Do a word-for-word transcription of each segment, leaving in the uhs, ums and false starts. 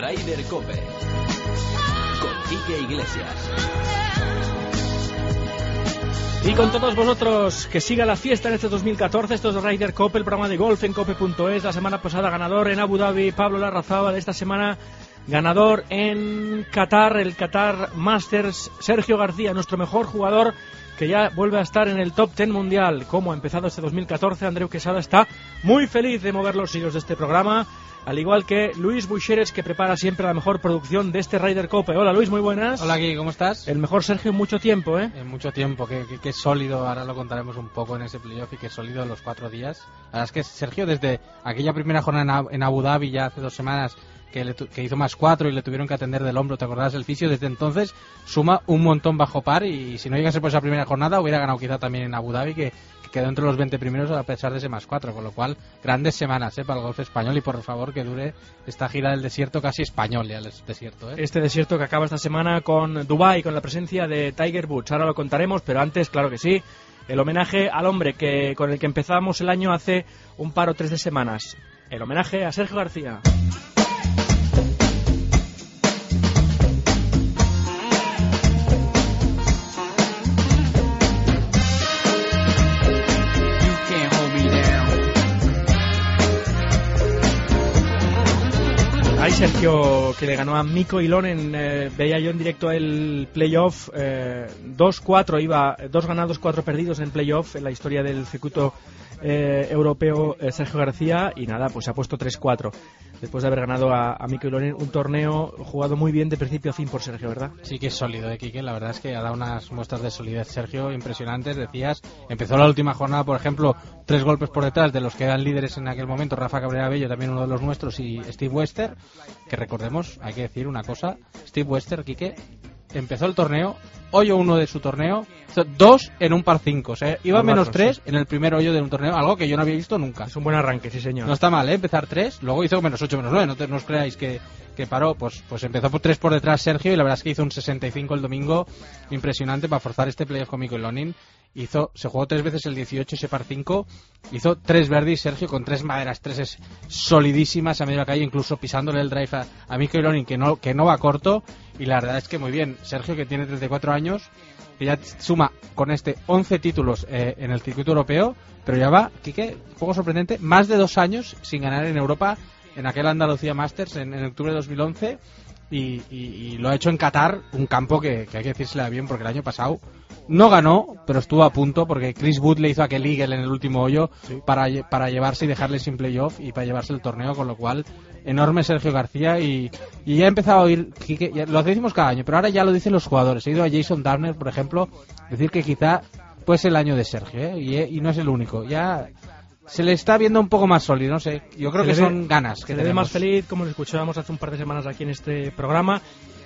Ryder Cope con Quique Iglesias. Y con todos vosotros, que siga la fiesta en este dos mil catorce. Esto es Ryder Cope, el programa de golf en cope punto es. La semana pasada ganador en Abu Dhabi, Pablo Larrazábal. Esta semana ganador en Qatar, el Qatar Masters, Sergio García, nuestro mejor jugador, que ya vuelve a estar en el top diez mundial. Como ha empezado este dos mil catorce, Andreu Quesada está muy feliz de mover los hilos de este programa, al igual que Luis Buixeres, que prepara siempre la mejor producción de este Ryder Cope. Hola Luis, muy buenas. Hola Gui, ¿cómo estás? El mejor Sergio en mucho tiempo, ¿eh? En mucho tiempo, que, que, que sólido, ahora lo contaremos un poco en ese playoff, y que sólido los cuatro días. La verdad es que Sergio, desde aquella primera jornada en Abu Dhabi, ya hace dos semanas, que, le, que hizo más cuatro y le tuvieron que atender del hombro, ¿te acordás del fisio? Desde entonces suma un montón bajo par, y si no llegase por esa primera jornada hubiera ganado quizá también en Abu Dhabi, que, que quedó entre los veinte primeros a pesar de ese más cuatro, con lo cual grandes semanas ¿eh? para el golf español, y por favor que dure esta gira del desierto casi español, ya el desierto. ¿eh? Este desierto que acaba esta semana con Dubái, con la presencia de Tiger Woods, ahora lo contaremos, pero antes, claro que sí, el homenaje al hombre que con el que empezamos el año hace un par o tres de semanas, el homenaje a Sergio García. Hay Sergio, que le ganó a Mikko Ilonen, eh, veía yo en directo el playoff, eh, dos cuatro, iba dos ganados, cuatro perdidos en playoff en la historia del circuito eh, europeo, eh, Sergio García, y nada, pues se ha puesto tres cuatro después de haber ganado a, a Mikko Ilonen, un torneo jugado muy bien de principio a fin por Sergio, ¿verdad? Sí que es sólido, ¿eh, Quique? La verdad es que ha dado unas muestras de solidez Sergio impresionantes. Decías, empezó la última jornada, por ejemplo, tres golpes por detrás de los que eran líderes en aquel momento, Rafa Cabrera Bello, también uno de los nuestros, y Steve Wester, que recordemos, hay que decir una cosa, Steve Wester, Quique, empezó el torneo, hoyo uno de su torneo, dos en un par cinco, o sea, iba a menos tres sí. en el primer hoyo de un torneo, algo que yo no había visto nunca. Es un buen arranque, sí señor. No está mal, ¿eh? Empezar tres, luego hizo menos ocho, menos nueve, no, te, no os creáis que, que paró, pues pues empezó por tres por detrás Sergio, y la verdad es que hizo un sesenta y cinco el domingo, impresionante para forzar este playoff con Mikko Ilonen. Hizo, se jugó tres veces el dieciocho, ese par cinco, hizo tres birdies Sergio con tres maderas, tres solidísimas a medio de la calle, incluso pisándole el drive a, a Mikko Ilonen, que no, que no va corto, y la verdad es que muy bien. Sergio, que tiene treinta y cuatro años, que ya suma con este once títulos eh, en el circuito europeo, pero ya va, Quique, poco sorprendente, más de dos años sin ganar en Europa, en aquel Andalucía Masters en, en octubre de dos mil once, y, y, y lo ha hecho en Qatar, un campo que, que hay que decírsela bien, porque el año pasado no ganó, pero estuvo a punto, porque Chris Wood le hizo aquel eagle en el último hoyo sí. para, para llevarse y dejarle sin playoff y para llevarse el torneo, con lo cual enorme Sergio García, y, y ya he empezado a oír, que, ya, lo decimos cada año, pero ahora ya lo dicen los jugadores. He ido a Jason Darner, por ejemplo, decir que quizá puede ser el año de Sergio, ¿eh? y, y no es el único, ya se le está viendo un poco más sólido, no sé, yo creo se que son ve, ganas que se le ve más feliz, como lo escuchábamos hace un par de semanas aquí en este programa.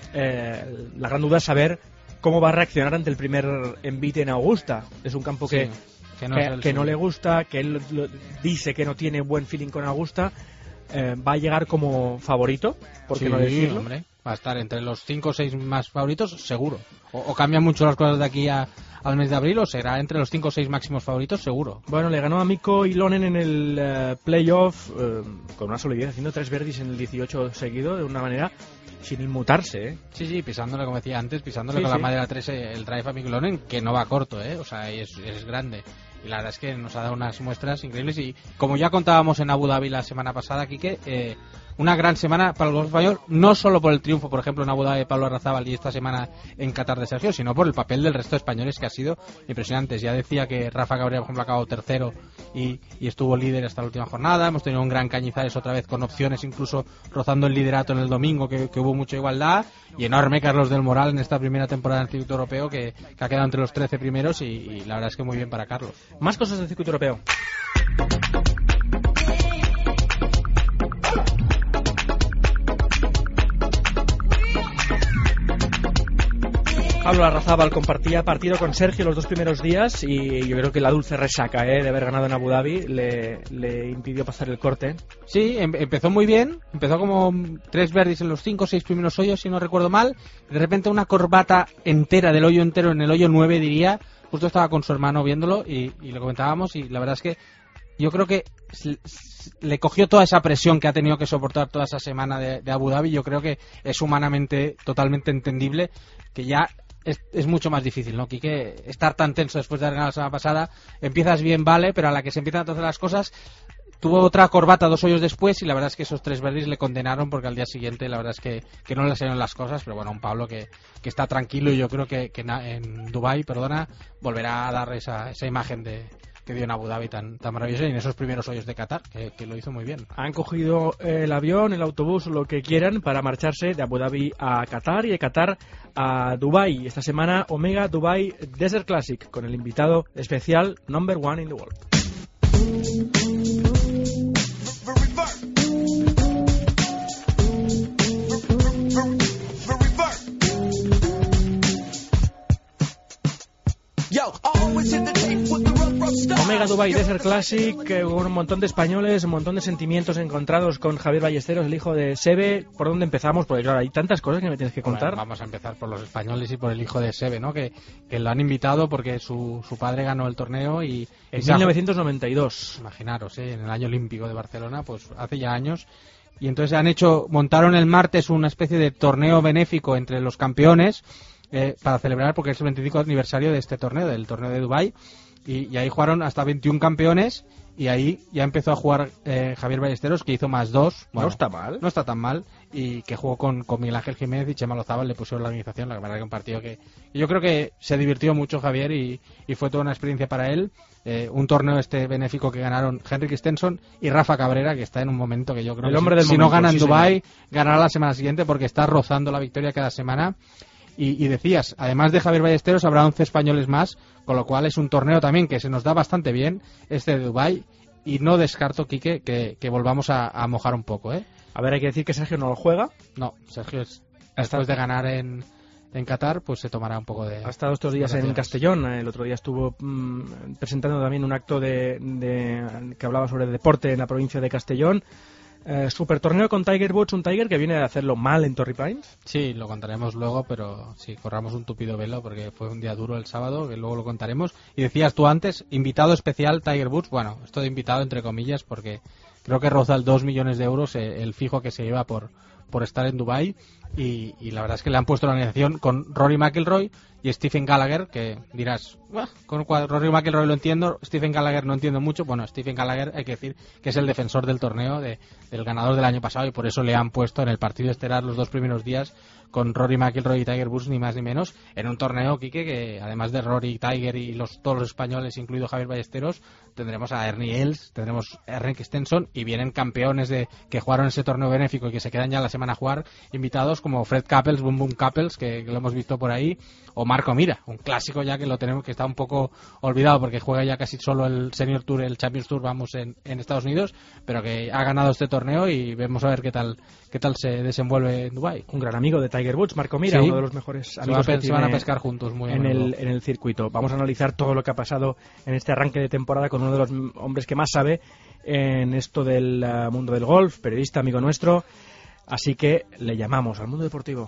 Eh, la gran duda es saber cómo va a reaccionar ante el primer envite en Augusta. Es un campo que, sí, que, no, que, que no le gusta, que él lo, dice que no tiene buen feeling con Augusta. Eh, va a llegar como favorito, ¿por qué sí, no decirlo? Hombre, va a estar entre los cinco o seis más favoritos, seguro. O, o cambian mucho las cosas de aquí a, al mes de abril, o será entre los cinco o seis máximos favoritos, seguro. Bueno, le ganó a Mikko Ilonen en el uh, playoff uh, con una solidez, haciendo tres birdies en el dieciocho seguido, de una manera sin inmutarse, ¿eh? Sí, sí, pisándole, como decía antes, pisándole sí, con sí. la madera tres el drive a Mikko Ilonen, que no va corto, ¿eh? O sea, es, es grande. Y la verdad es que nos ha dado unas muestras increíbles, y como ya contábamos en Abu Dhabi la semana pasada, Quique, eh, una gran semana para el golf español, no solo por el triunfo, por ejemplo, en Abu Dhabi de Pablo Larrazábal y esta semana en Qatar de Sergio, sino por el papel del resto de españoles, que ha sido impresionante. Ya decía que Rafa Cabrera, por ejemplo, ha acabado tercero y, y estuvo líder hasta la última jornada. Hemos tenido un gran Cañizares otra vez con opciones, incluso rozando el liderato en el domingo, que, que hubo mucha igualdad. Y enorme Carlos del Moral en esta primera temporada del circuito europeo, que, que ha quedado entre los trece primeros, y, y la verdad es que muy bien para Carlos. Más cosas del circuito europeo. Pablo Larrazábal compartía partido con Sergio los dos primeros días, y yo creo que la dulce resaca ¿eh? de haber ganado en Abu Dhabi le, le impidió pasar el corte. Sí, em- empezó muy bien, empezó como tres birdies en los cinco o seis primeros hoyos, si no recuerdo mal. De repente una corbata entera, del hoyo entero, en el hoyo nueve, diría. Justo estaba con su hermano viéndolo y, y lo comentábamos, y la verdad es que yo creo que le cogió toda esa presión que ha tenido que soportar toda esa semana de, de Abu Dhabi. Yo creo que es humanamente totalmente entendible que ya es, es mucho más difícil, ¿no, Quique? Estar tan tenso después de haber ganado la semana pasada. Empiezas bien, vale, pero a la que se empiezan a hacer las cosas, tuvo otra corbata dos hoyos después y la verdad es que esos tres birdies le condenaron porque al día siguiente la verdad es que, que no le salieron las cosas. Pero bueno, un Pablo que, que está tranquilo y yo creo que, que en, en Dubái, perdona, volverá a dar esa, esa imagen de que dio en Abu Dhabi tan, tan maravilloso y en esos primeros hoyos de Qatar, que, que lo hizo muy bien. Han cogido el avión, el autobús, lo que quieran para marcharse de Abu Dhabi a Qatar y de Qatar a Dubái. Esta semana Omega Dubai Desert Classic con el invitado especial number one in the world. Omega Dubai Desert Classic, eh, un montón de españoles, un montón de sentimientos encontrados con Javier Ballesteros, el hijo de Seve. ¿Por dónde empezamos? Porque claro, hay tantas cosas que me tienes que contar. Bueno, vamos a empezar por los españoles y por el hijo de Seve, ¿no? Que, que lo han invitado porque su, su padre ganó el torneo y... En y mil novecientos noventa y dos. Imaginaros, ¿eh? En el año olímpico de Barcelona, pues hace ya años. Y entonces han hecho, montaron el martes una especie de torneo benéfico entre los campeones eh, para celebrar, porque es el veinticinco aniversario de este torneo, del torneo de Dubái. Y, y ahí jugaron hasta veintiún campeones y ahí ya empezó a jugar eh, Javier Ballesteros, que hizo más dos. Bueno, no está mal. No está tan mal. Y que jugó con, con Miguel Ángel Jiménez y Chema Lozábal, le pusieron la organización. La verdad que un partido que yo creo que se divirtió mucho Javier y, y fue toda una experiencia para él. Eh, un torneo este benéfico que ganaron Henrik Stenson y Rafa Cabrera, que está en un momento que yo creo el que hombre si, del si momento, no gana en sí, Dubái, señor. ganará la semana siguiente porque está rozando la victoria cada semana. Y, y decías, además de Javier Ballesteros, habrá once españoles más, con lo cual es un torneo también que se nos da bastante bien, este de Dubái, y no descarto, Quique, que, que volvamos a, a mojar un poco, ¿eh? A ver, hay que decir que Sergio no lo juega. No, Sergio, es, después de ganar en, en Qatar, pues se tomará un poco de... Ha estado estos días en Castellón. El otro día estuvo mmm, presentando también un acto de, de que hablaba sobre el deporte en la provincia de Castellón. Eh, super torneo con Tiger Woods, un Tiger que viene a hacerlo mal en Torrey Pines. Sí, lo contaremos luego, pero sí, corramos un tupido velo porque fue un día duro el sábado, que luego lo contaremos. Y decías tú antes, invitado especial Tiger Woods. Bueno, esto de invitado entre comillas porque creo que roza el dos millones de euros eh, el fijo que se lleva por, por estar en Dubái. Y, y la verdad es que le han puesto la organización con Rory McIlroy y Stephen Gallagher, que dirás, con Rory McIlroy lo entiendo, Stephen Gallagher no entiendo mucho. Bueno, Stephen Gallagher hay que decir que es el defensor del torneo, de, del ganador del año pasado, y por eso le han puesto en el partido estelar los dos primeros días con Rory McIlroy y Tiger Woods, ni más ni menos, en un torneo, Quique, que además de Rory, Tiger y los, todos los españoles, incluido Javier Ballesteros, tendremos a Ernie Els, tendremos a Henrik Stenson, y vienen campeones de que jugaron ese torneo benéfico y que se quedan ya la semana a jugar, invitados como Fred Couples, Boom Boom Couples, que, que lo hemos visto por ahí, o Marco Mira, un clásico ya que lo tenemos, que está un poco olvidado porque juega ya casi solo el Senior Tour, el Champions Tour, vamos, en, en Estados Unidos, pero que ha ganado este torneo y vemos a ver qué tal qué tal se desenvuelve en Dubái. Un gran amigo de Tiger Woods, Marco Mira, sí, uno de los mejores amigos se, va, que se van a pescar juntos muy en el, en el circuito. Vamos a analizar todo lo que ha pasado en este arranque de temporada con uno de los hombres que más sabe en esto del uh, mundo del golf, periodista, amigo nuestro, así que le llamamos al mundo deportivo.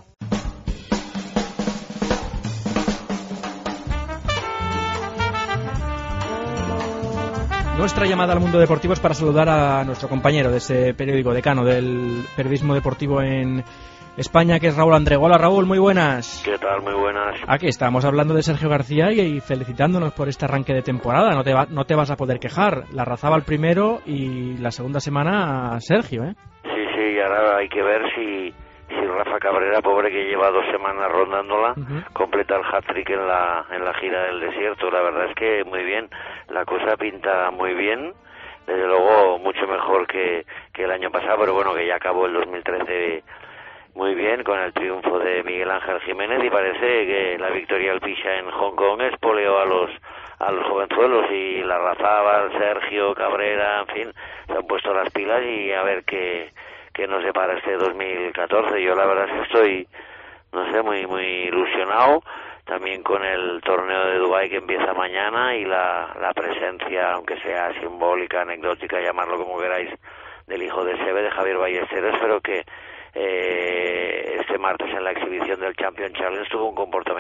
Nuestra llamada al mundo deportivo es para saludar a nuestro compañero de ese periódico, decano del periodismo deportivo en España, que es Raúl Andrego. Hola Raúl, muy buenas. ¿Qué tal? Muy buenas. Aquí estamos hablando de Sergio García y, y felicitándonos por este arranque de temporada. No te, va, no te vas a poder quejar. La Razaba el primero y la segunda semana a Sergio, ¿eh? Sí, sí, y ahora hay que ver si... si Rafa Cabrera, pobre, que lleva dos semanas rondándola, uh-huh. completa el hat-trick en la, en la gira del desierto. La verdad es que muy bien, la cosa pinta muy bien, desde luego mucho mejor que, que el año pasado, pero bueno, que ya acabó el dos mil trece muy bien con el triunfo de Miguel Ángel Jiménez, y parece que la victoria al Pisha en Hong Kong espoleó a los a los jovenzuelos, y la Razaba, Sergio, Cabrera, en fin, se han puesto las pilas y a ver qué que nos depara este dos mil catorce. Yo la verdad es que estoy, no sé, muy muy ilusionado, también con el torneo de Dubái que empieza mañana, y la, la presencia, aunque sea simbólica, anecdótica, llamarlo como queráis, del hijo de Seve, de Javier Ballesteros. Espero que eh, este martes en la exhibición del Champion Challenge tuvo un comportamiento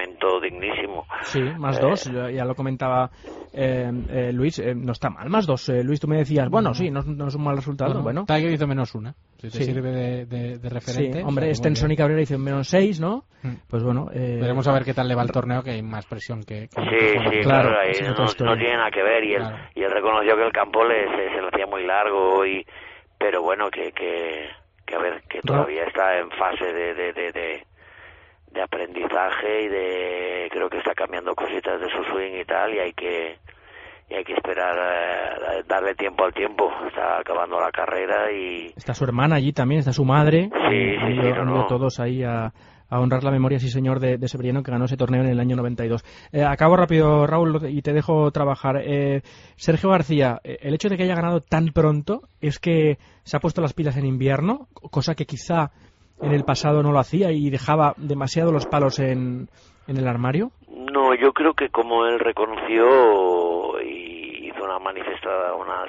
dignísimo. Sí, más eh, dos, ya lo comentaba eh, eh, Luis, eh, no está mal, más dos. Eh, Luis, tú me decías, bueno, sí, no, no es un mal resultado, bueno. bueno. Tiger hizo menos una, si te sí. sirve de, de, de referente. Sí, hombre, o sea, Stenson y Cabrera hicieron menos seis, ¿no? Mm. Pues bueno. Eh, Veremos a ver qué tal le va el torneo, que hay más presión que... que sí, que sí, claro, claro, ahí es no, no tiene nada que ver, y él, claro. y él reconoció que el campo le, se, se le hacía muy largo, y pero bueno, que, que, que a ver, que todavía está en fase de... de, de, de de aprendizaje y de creo que está cambiando cositas de su swing y tal, y hay que y hay que esperar eh, darle tiempo al tiempo. Está acabando la carrera y está su hermana allí también, está su madre. Sí, y sí, han ido, sí, han no, ido no. todos ahí a, a honrar la memoria, sí señor, de, de Severiano, que ganó ese torneo en el año noventa y dos. Eh, acabo rápido, Raúl, y te dejo trabajar. Eh, Sergio García, eh, el hecho de que haya ganado tan pronto es que se ha puesto las pilas en invierno, cosa que quizá en el pasado no lo hacía y dejaba demasiado los palos en, en el armario. No, yo creo que como él reconoció y hizo una manifestada, unas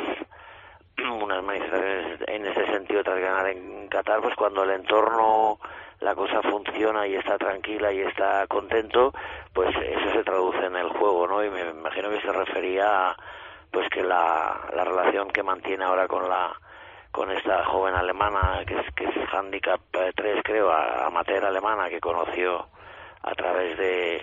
unas manifestaciones en ese sentido tras ganar en Qatar, pues cuando el entorno, la cosa funciona y está tranquila y está contento, pues eso se traduce en el juego, ¿no? Y me imagino que se refería a, pues que la, la relación que mantiene ahora con la con esta joven alemana que es, que es handicap tres, creo, amateur alemana, que conoció a través de,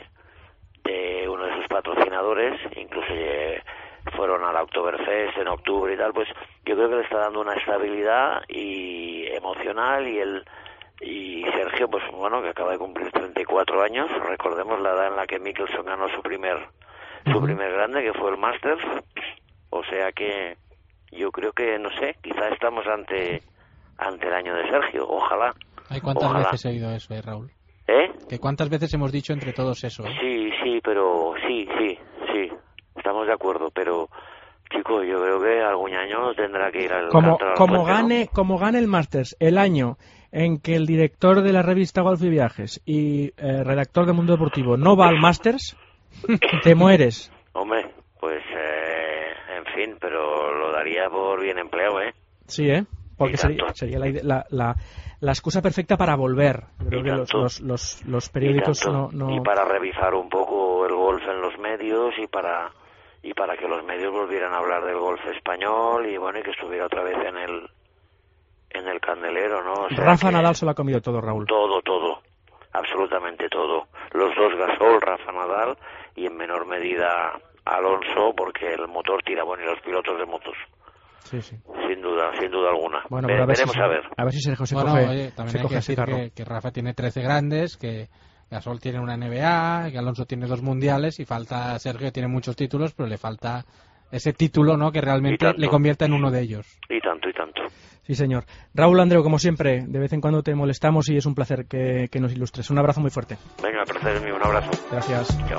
de uno de sus patrocinadores, incluso eh, fueron a la Oktoberfest en octubre y tal, pues yo creo que le está dando una estabilidad y emocional, y el y Sergio, pues bueno, que acaba de cumplir treinta y cuatro años, recordemos la edad en la que Mickelson ganó su primer su primer grande, que fue el Masters, o sea que yo creo que, no sé, quizá estamos ante ante el año de Sergio, ojalá. ¿Ay, cuántas ojalá. veces he oído eso, eh, Raúl? ¿Eh? ¿Que cuántas veces hemos dicho entre todos eso? ¿eh? Sí, sí, pero sí, sí, sí, estamos de acuerdo, pero chico, yo creo que algún año tendrá que ir al Como, canto a la como, fuente, gane, ¿no? como gane el Masters el año en que el director de la revista Golf y Viajes y eh, redactor de Mundo Deportivo no va al Masters, te mueres. Hombre, pues, eh, en fin, pero lo daría por bien empleado, ¿eh? Sí, ¿eh? Porque Y sería, tanto. sería la, ide- la, la, la excusa perfecta para volver. Creo Y que los, tanto. los, los, los Y, periódicos tanto. no... no... y para revisar un poco el golf en los medios y para y para que los medios volvieran a hablar del golf español y bueno, y que estuviera otra vez en el en el candelero, ¿no? O sea Rafa que Nadal se lo ha comido todo, Raúl. todo, todo, absolutamente todo. Los dos Gasol, Rafa Nadal, y en menor medida Alonso, porque el motor tira, bueno, y los pilotos de motos. Sí, sí. Sin duda, sin duda alguna. Bueno, Ve- pero a ver veremos si, a ver. a ver si Sergio se Bueno, coge, oye, también se hay coge que ese decir carro. que, que Rafa tiene trece grandes, que Gasol tiene una N B A, que Alonso tiene dos mundiales, y falta Sergio, que tiene muchos títulos, pero le falta ese título, ¿no?, que realmente le convierta en uno de ellos. Y tanto, y tanto. Sí, señor. Raúl Andreu, como siempre, de vez en cuando te molestamos y es un placer que, que nos ilustres. Un abrazo muy fuerte. Venga, el placer es mío. Un abrazo. Gracias. Chao.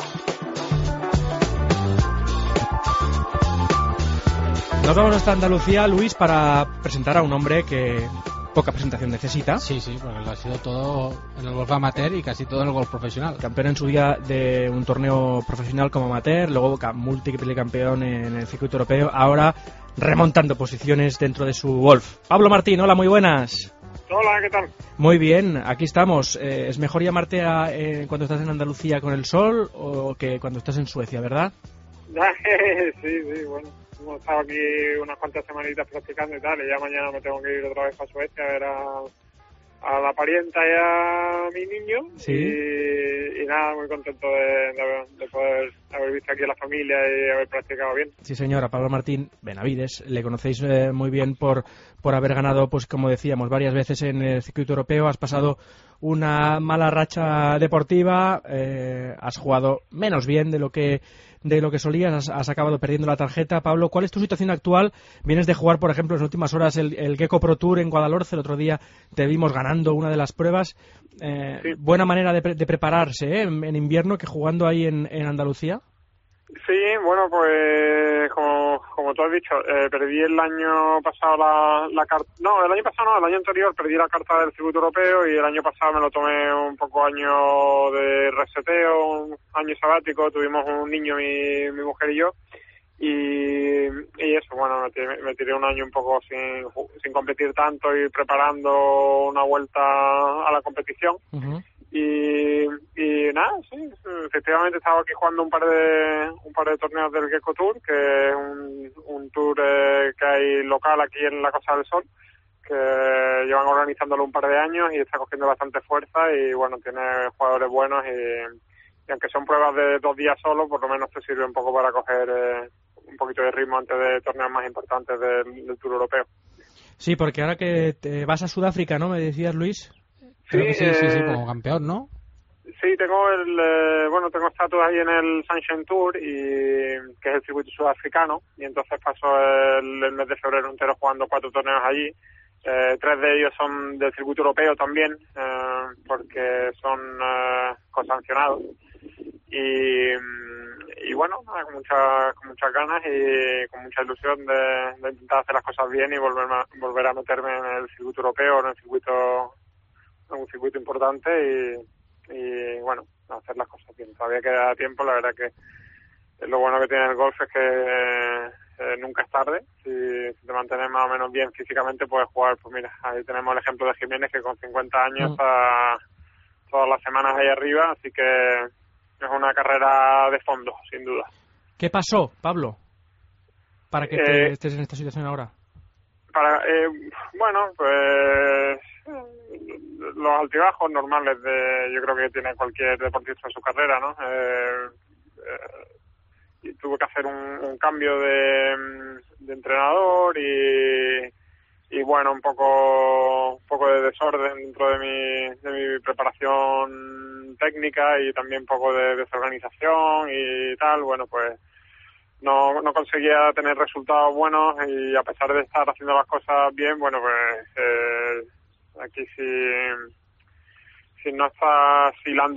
Nos vamos hasta Andalucía, Luis, para presentar a un hombre que poca presentación necesita. Sí, sí, porque lo ha sido todo en el golf amateur y casi todo en el golf profesional. Campeón en su día de un torneo profesional como amateur, luego ca- múltiple campeón en el circuito europeo, ahora remontando posiciones dentro de su golf. Pablo Martín, hola, muy buenas. Hola, ¿qué tal? Muy bien, aquí estamos. Eh, ¿Es mejor llamarte a, eh, cuando estás en Andalucía con el sol o que cuando estás en Suecia, verdad? Sí, sí, bueno. Hemos estado aquí unas cuantas semanitas practicando y tal, y ya mañana me tengo que ir otra vez a Suecia a ver a, a la parienta y a mi niño. Sí. Y, y nada, muy contento de, de, de poder haber visto aquí a la familia y haber practicado bien. Sí, señora, Pablo Martín Benavides. Le conocéis eh, muy bien por, por haber ganado, pues como decíamos, varias veces en el circuito europeo. Has pasado una mala racha deportiva, eh, has jugado menos bien de lo que de lo que solías, has, has acabado perdiendo la tarjeta. Pablo, ¿cuál es tu situación actual? Vienes de jugar, por ejemplo, en las últimas horas el, el Gecko Pro Tour en Guadalhorce. El otro día te vimos ganando una de las pruebas. Eh, Sí. Buena manera de, pre- de prepararse ¿eh? en, en invierno que jugando ahí en, en Andalucía. Sí, bueno, pues como, como tú has dicho, eh, perdí el año pasado la, la carta, no, el año pasado no, el año anterior perdí la carta del circuito europeo y el año pasado me lo tomé un poco año de reseteo, un año sabático, tuvimos un niño, mi, mi mujer y yo, y, y eso, bueno, me tiré, me tiré un año un poco sin, sin competir tanto y preparando una vuelta a la competición. Uh-huh. Y, y nada, sí, efectivamente he estado aquí jugando un par de un par de torneos del Gecko Tour, que es un, un tour eh, que hay local aquí en la Costa del Sol, que llevan organizándolo un par de años y está cogiendo bastante fuerza y bueno, tiene jugadores buenos y, y aunque son pruebas de dos días solo, por lo menos te sirve un poco para coger eh, un poquito de ritmo antes de torneos más importantes del, del Tour Europeo. Sí, porque ahora que te vas a Sudáfrica, ¿no? Me decías, Luis. Creo Sí, que sí, sí, sí, eh, como campeón, ¿no? Sí, tengo el eh, bueno, tengo estatus ahí en el Sunshine Tour, y que es el circuito sudafricano, y entonces paso el, el mes de febrero entero jugando cuatro torneos allí. Eh, tres de ellos son del circuito europeo también, eh, porque son eh, cosancionados. Y, y bueno, nada, con, mucha, con muchas ganas y con mucha ilusión de, de intentar hacer las cosas bien y volver a, volver a meterme en el circuito europeo, en el circuito, en un circuito importante y, y bueno, hacer las cosas bien. Todavía queda tiempo, la verdad que lo bueno que tiene el golf es que eh, nunca es tarde. Si, si te mantienes más o menos bien físicamente puedes jugar. Pues mira, ahí tenemos el ejemplo de Jiménez, que con cincuenta años Mm. está todas las semanas ahí arriba, así que es una carrera de fondo, sin duda. ¿Qué pasó, Pablo, para que Eh, te estés en esta situación ahora? Para, eh, bueno, pues los altibajos normales de, yo creo que tiene cualquier deportista en su carrera, ¿no? Eh, eh, y tuve que hacer un, un cambio de, de entrenador y, y bueno, un poco, un poco de desorden dentro de mi, de mi preparación técnica y también un poco de desorganización y tal. Bueno, pues no, no conseguía tener resultados buenos y a pesar de estar haciendo las cosas bien, bueno, pues eh, aquí si, si no estás hilando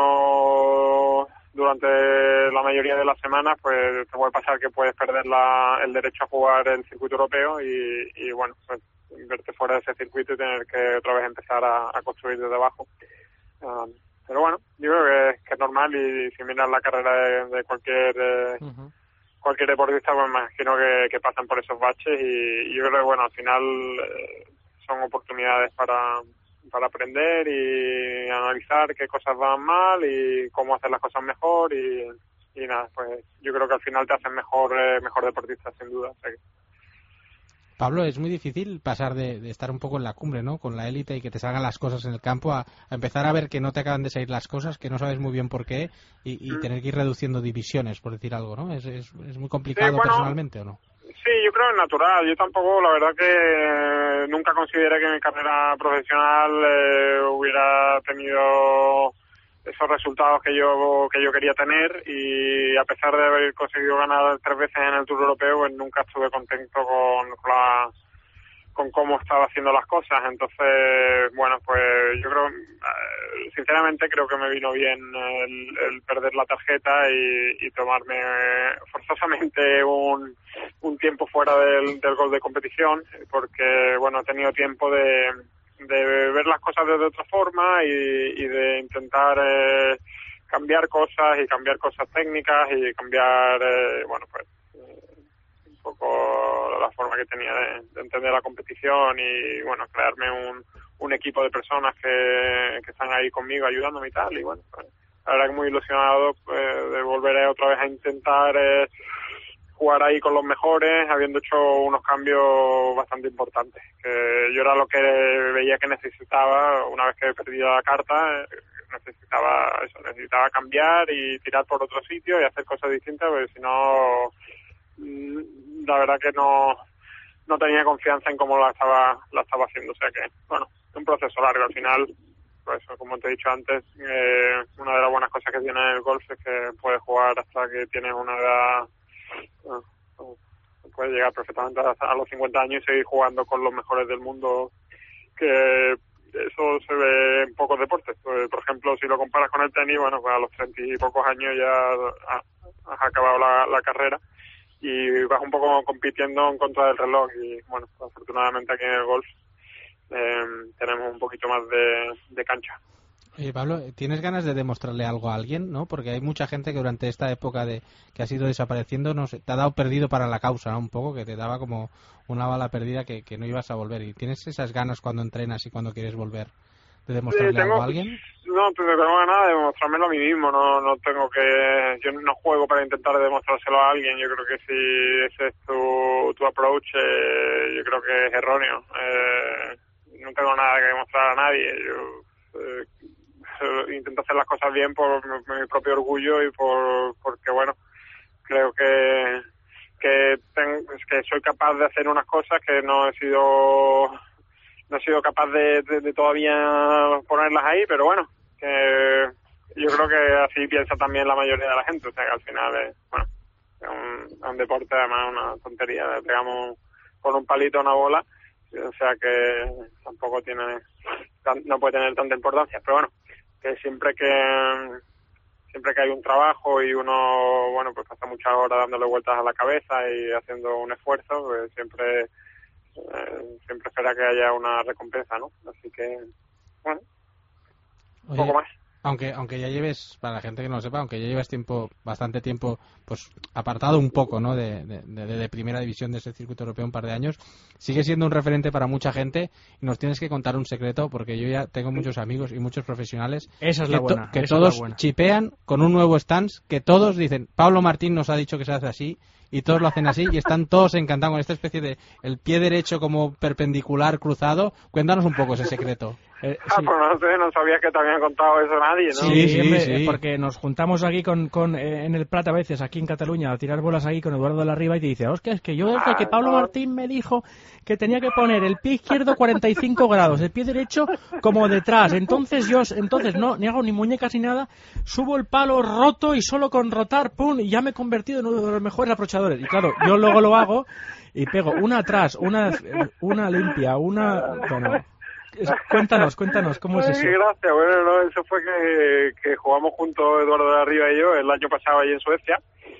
fino durante la mayoría de las semanas, pues te puede pasar que puedes perder la, el derecho a jugar el circuito europeo y, y bueno, pues verte fuera de ese circuito y tener que otra vez empezar a, a construir desde abajo. Um, pero bueno, yo creo que, que es normal y si miras la carrera de, de cualquier eh, uh-huh. cualquier deportista, pues me imagino que, que pasan por esos baches y, y yo creo que bueno, al final eh, son oportunidades para para aprender y analizar qué cosas van mal y cómo hacer las cosas mejor y, y nada, pues yo creo que al final te hacen mejor eh, mejor deportista, sin duda. O sea que... Pablo, es muy difícil pasar de, de estar un poco en la cumbre, ¿no? Con la élite y que te salgan las cosas en el campo a, a empezar a ver que no te acaban de salir las cosas, que no sabes muy bien por qué y, y mm. tener que ir reduciendo divisiones, por decir algo, ¿no? ¿Es, es, es muy complicado sí, bueno, personalmente o no? Sí, yo creo que es natural. Yo tampoco, la verdad que nunca consideré que mi carrera profesional eh, hubiera tenido esos resultados que yo que yo quería tener y a pesar de haber conseguido ganar tres veces en el Tour Europeo, pues nunca estuve contento con, con la con cómo estaba haciendo las cosas. Entonces, bueno, pues yo creo, sinceramente creo que me vino bien el, el perder la tarjeta y, y tomarme forzosamente un, un tiempo fuera del, del golf de competición, porque, bueno, he tenido tiempo de, de ver las cosas de otra forma y, y de intentar eh, cambiar cosas y cambiar cosas técnicas y cambiar, eh, bueno, pues un poco la forma que tenía de, de entender la competición y, bueno, crearme un, un equipo de personas que, que están ahí conmigo ayudándome y tal. Y, bueno, pues, la verdad que muy ilusionado eh, de volver otra vez a intentar eh, jugar ahí con los mejores, habiendo hecho unos cambios bastante importantes. Que yo era lo que veía que necesitaba una vez que perdí la carta. Eh, necesitaba eso, necesitaba cambiar y tirar por otro sitio y hacer cosas distintas, porque si no... la verdad que no no tenía confianza en cómo la estaba la estaba haciendo, o sea que bueno, es un proceso largo al final. Pues como te he dicho antes, eh, una de las buenas cosas que tiene el golf es que puedes jugar hasta que tienes una edad, bueno, puedes llegar perfectamente hasta a los cincuenta años y seguir jugando con los mejores del mundo, que eso se ve en pocos deportes. Pues, por ejemplo, si lo comparas con el tenis, bueno, pues a los treinta y pocos años ya has acabado la, la carrera y vas un poco compitiendo en contra del reloj y bueno, afortunadamente aquí en el golf eh, tenemos un poquito más de, de cancha. Oye, Pablo, ¿tienes ganas de demostrarle algo a alguien, no? Porque hay mucha gente que durante esta época de que has ido desapareciendo, no sé, te ha dado perdido para la causa, ¿no? Un poco, que te daba como una bala perdida que, que no ibas a volver. ¿Y tienes esas ganas cuando entrenas y cuando quieres volver de demostrarle sí, tengo, algo a alguien? No, tengo ganas de demostrármelo a mí mismo, no no tengo que... Yo no juego para intentar demostrárselo a alguien, yo creo que si ese es tu, tu approach, eh, yo creo que es erróneo. Eh, no tengo nada que demostrar a nadie, yo eh, intento hacer las cosas bien por mi, mi propio orgullo y por porque, bueno, creo que que, ten, que soy capaz de hacer unas cosas que no he sido... No he sido capaz de, de, de todavía ponerlas ahí, pero bueno, que yo creo que así piensa también la mayoría de la gente, o sea que al final es, bueno, es un, es un deporte, además una tontería, le pegamos con un palito a una bola, o sea que tampoco tiene, no puede tener tanta importancia, pero bueno, que siempre que siempre que hay un trabajo y uno, bueno, pues pasa muchas horas dándole vueltas a la cabeza y haciendo un esfuerzo, pues siempre Eh, siempre espera que haya una recompensa, ¿no? Así que, bueno, un Oye, poco más. Aunque aunque ya lleves, para la gente que no lo sepa, aunque ya lleves tiempo, bastante tiempo, pues apartado un poco, ¿no? De, de, de, de primera división de ese circuito europeo, un par de años, sigue siendo un referente para mucha gente y nos tienes que contar un secreto, porque yo ya tengo muchos amigos y muchos profesionales esa es que, la buena, to, que esa todos es la buena. chipean con un nuevo stance, que todos dicen, Pablo Martín nos ha dicho que se hace así, y todos lo hacen así y están todos encantados con esta especie de el pie derecho como perpendicular cruzado. Cuéntanos un poco ese secreto. Eh, Ah, sí. pues no sé, no sabía que te habían contado eso nadie, ¿no? Sí, Sí, hombre, sí. porque nos juntamos aquí con, con eh, en el Prat a veces, aquí en Cataluña, a tirar bolas aquí con Eduardo de la Riva y te dice, hostia, es que yo desde que Pablo Martín me dijo que tenía que poner el pie izquierdo cuarenta y cinco grados, el pie derecho como detrás, entonces yo entonces no ni hago ni muñecas ni nada, subo el palo roto y solo con rotar, pum, y ya me he convertido en uno de los mejores aprovechadores. Y claro, yo luego lo hago y pego una atrás, una una limpia, una... Bueno, cuéntanos, cuéntanos, ¿cómo es Ay, eso? qué gracia, bueno, no, eso fue que, que jugamos juntos Eduardo de la Riva y yo el año pasado allí en Suecia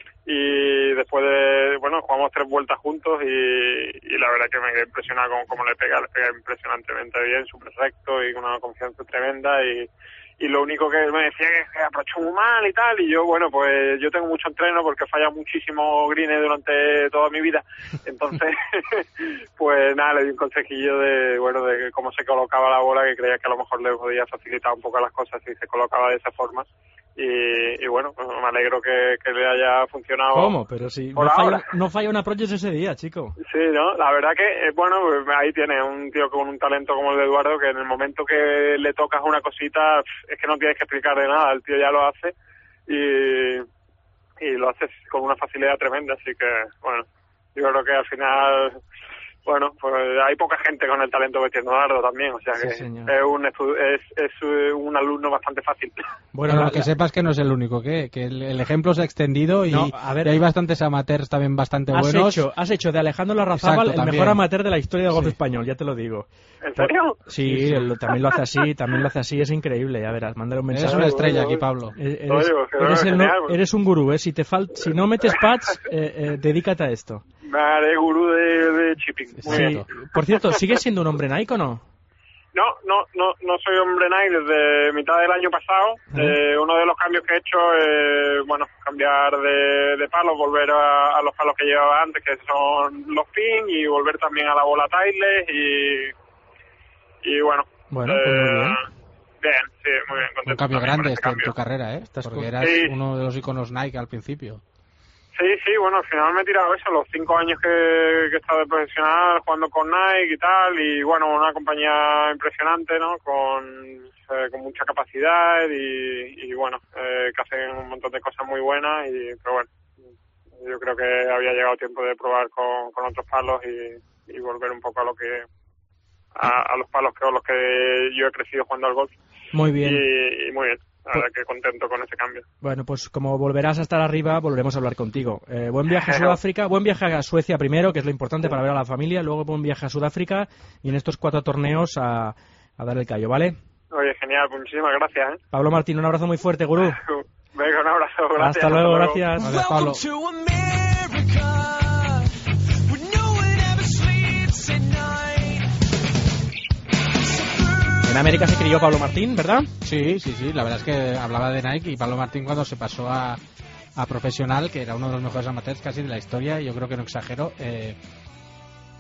y después de, bueno, jugamos tres vueltas juntos y, y la verdad que me quedé impresionado con cómo le pega, le pega impresionantemente bien, súper recto y con una confianza tremenda y, y lo único que me decía que aprovechó muy mal y tal y yo, bueno, pues yo tengo mucho entreno porque falla muchísimo greens durante toda mi vida, entonces pues nada, le di un consejillo de, bueno, de cómo se colocaba la bola, que creía que a lo mejor le podía facilitar un poco las cosas si se colocaba de esa forma. Y, y bueno, pues me alegro que, que le haya funcionado. ¿Cómo? Pero si no falla, no falla una Project ese día, chico. Sí, ¿no? La verdad que, eh, bueno, pues ahí tiene un tío con un talento como el de Eduardo, que en el momento que le tocas una cosita, es que no tienes que explicarle nada, el tío ya lo hace y, y lo hace con una facilidad tremenda, así que, bueno, yo creo que al final... Bueno, pues hay poca gente con el talento que tiene Eduardo también, o sea que sí, es, un estu- es, es un alumno bastante fácil. Bueno, lo que la... sepas que no es el único, que, que el, el ejemplo se ha extendido y, no, a ver, y hay bastantes amateurs también bastante has buenos. Hecho, has hecho de Alejandro Larrazábal el también. mejor amateur de la historia del golf sí. español, ya te lo digo. ¿En serio? Sí, sí, sí. Él, también lo hace así, también lo hace así, es increíble, ya verás, mándale un mensaje. Eres una estrella aquí, Pablo. Eres, Oye, eres, el, genial, no, eres un gurú, ¿eh? Si, te fal, si no metes pads, eh, eh, dedícate a esto. Me haré gurú de, de chipping. Muy sí. bien. Por cierto, ¿sigues siendo un hombre Nike o no? No, no, no, no soy hombre Nike desde mitad del año pasado. Uh-huh. Eh, uno de los cambios que he hecho es, bueno, cambiar de, de palos, volver a, a los palos que llevaba antes, que son los pin, y volver también a la bola Titleist y, y bueno. Bueno, pues muy bien. Bien, sí, muy bien. Un cambio grande este cambio. en tu carrera, ¿eh? Estás Porque con... eras sí. uno de los iconos Nike al principio. Sí, sí, bueno, al final me he tirado eso, los cinco años que, que he estado de profesional jugando con Nike y tal, y bueno, una compañía impresionante, ¿no? Con, eh, con mucha capacidad y, y bueno, eh, que hacen un montón de cosas muy buenas, y pero bueno, yo creo que había llegado tiempo de probar con, con otros palos y, y volver un poco a lo que a, a los palos que, con los que yo he crecido jugando al golf. Muy bien. Y, y muy bien. La verdad que contento con ese cambio. Bueno, pues como volverás a estar arriba, volveremos a hablar contigo. Eh, buen viaje a Sudáfrica, buen viaje a Suecia primero, que es lo importante para ver a la familia, luego buen viaje a Sudáfrica y en estos cuatro torneos a, a dar el callo, ¿vale? Oye, genial, pues muchísimas gracias, ¿eh? Pablo Martín, un abrazo muy fuerte, gurú. Venga, un abrazo, gracias. Hasta luego, hasta luego. Gracias. Gracias, Pablo. En América se crió Pablo Martín, ¿verdad? Sí, sí, sí. La verdad es que hablaba de Nike y Pablo Martín cuando se pasó a, a profesional, que era uno de los mejores amateurs casi de la historia, y yo creo que no exagero, eh,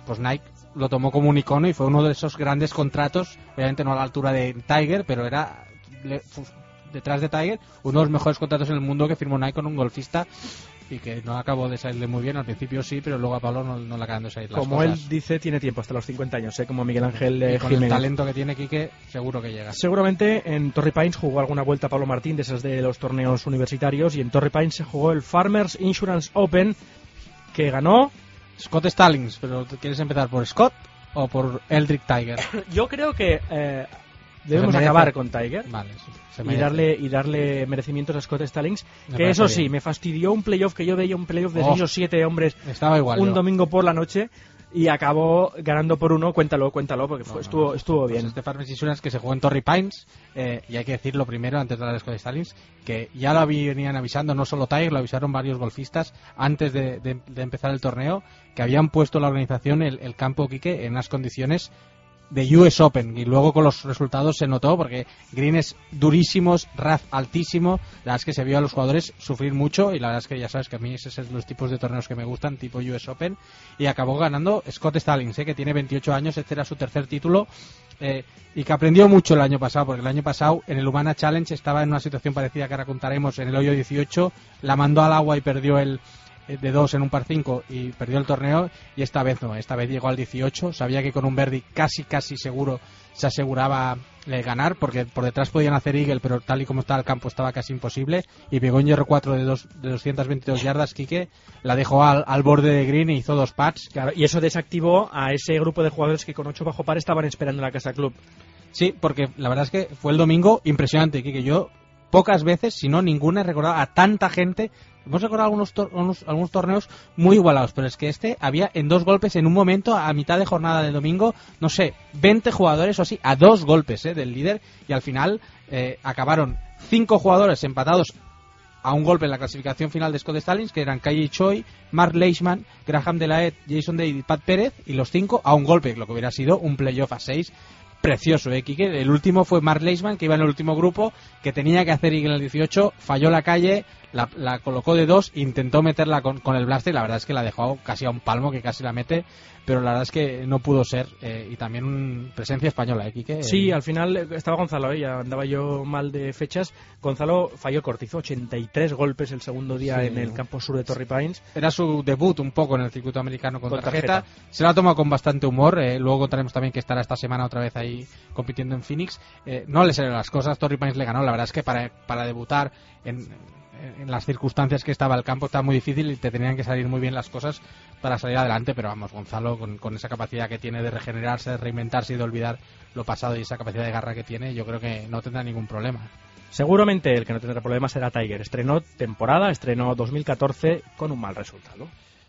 pues Nike lo tomó como un icono y fue uno de esos grandes contratos, obviamente no a la altura de Tiger, pero era le, detrás de Tiger uno de los mejores contratos en el mundo que firmó Nike con un golfista y que no acabó de salirle muy bien. Al principio sí, pero luego a Pablo no, no le acaban de salir las como cosas. Él dice, tiene tiempo hasta los cincuenta años, ¿eh? Como Miguel Ángel eh, y con Jiménez. El talento que tiene Quique seguro que llega. Seguramente en Torrey Pines jugó alguna vuelta Pablo Martín, de esas de los torneos universitarios, y en Torrey Pines se jugó el Farmers Insurance Open, que ganó Scott Stallings. Pero ¿quieres empezar por Scott o por Eldrick Tiger? Yo creo que eh, debemos merece. acabar con Tiger. Vale, sí, se y merece. darle y darle merecimientos a Scott Stallings, Me que eso parece sí, bien. me fastidió un playoff que yo veía, un playoff de Oh, seis o siete hombres estaba igual un yo. domingo por la noche, y acabó ganando por uno. Cuéntalo, cuéntalo, porque fue, No, no, estuvo no. estuvo Pues bien. este Farmers Insurance que se jugó en Torrey Pines, eh, y hay que decirlo primero antes de hablar de Scott Stallings, que ya lo venían avisando, no solo Tiger, lo avisaron varios golfistas antes de, de- de empezar el torneo, que habían puesto la organización, el, el campo Quique, en unas condiciones de U S Open, y luego con los resultados se notó, porque greens durísimos, rough altísimo. La verdad es que se vio a los jugadores sufrir mucho, y la verdad es que ya sabes que a mí esos son los tipos de torneos que me gustan, tipo U S Open, y acabó ganando Scott Stallings, ¿eh? Que tiene veintiocho años, este era su tercer título, eh, y que aprendió mucho el año pasado, porque el año pasado en el Humana Challenge estaba en una situación parecida que ahora contaremos, en el hoyo dieciocho, la mandó al agua y perdió el de dos en un par cinco y perdió el torneo, y esta vez no, esta vez llegó al dieciocho, sabía que con un birdie casi casi seguro se aseguraba eh, ganar, porque por detrás podían hacer eagle, pero tal y como estaba el campo estaba casi imposible, y pegó un hierro cuatro de, dos, de doscientas veintidós yardas. Quique la dejó al, al borde de green y hizo dos putts. Claro, y eso desactivó a ese grupo de jugadores que con ocho bajo par estaban esperando en la Casa Club. Sí, porque la verdad es que fue el domingo impresionante, Quique. Yo pocas veces, si no ninguna, he recordado a tanta gente. Hemos recordado algunos, tor algunos, algunos torneos muy igualados, pero es que este había en dos golpes en un momento, a mitad de jornada de domingo, no sé, veinte jugadores o así, a dos golpes ¿eh? del líder, y al final eh, acabaron cinco jugadores empatados a un golpe en la clasificación final de Scott Stallings, que eran Kai Choi, Mark Leishman, Graham Delahaye, Jason Day y Pat Pérez, y los cinco a un golpe, lo que hubiera sido un playoff a seis. Precioso, ¿eh, Quique? El último fue Mark Leishman, que iba en el último grupo, que tenía que hacer eagle en el dieciocho, falló la calle, la, la colocó de dos, intentó meterla con, con el blaster, y la verdad es que la dejó casi a un palmo, que casi la mete, pero la verdad es que no pudo ser, eh, y también un presencia española, ¿eh, Quique? Sí, Eh, al final eh, estaba Gonzalo, ¿eh? Ya andaba yo mal de fechas. Gonzalo falló el cortizo, ochenta y tres golpes el segundo día Sí, en el ¿no? campo sur de Torrey Pines. Era su debut un poco en el circuito americano con, Con tarjeta. tarjeta. Se la ha tomado con bastante humor. Eh, luego contaremos también que estará esta semana otra vez ahí compitiendo en Phoenix. Eh, no le salieron las cosas. Torrey Pines le ganó. La verdad es que para, para debutar en, en las circunstancias que estaba el campo estaba muy difícil, y te tenían que salir muy bien las cosas para salir adelante. Pero vamos, Gonzalo, con, con esa capacidad que tiene de regenerarse, de reinventarse y de olvidar lo pasado, y esa capacidad de garra que tiene, yo creo que no tendrá ningún problema. Seguramente el que no tendrá problemas será Tiger. Estrenó temporada, estrenó dos mil catorce con un mal resultado.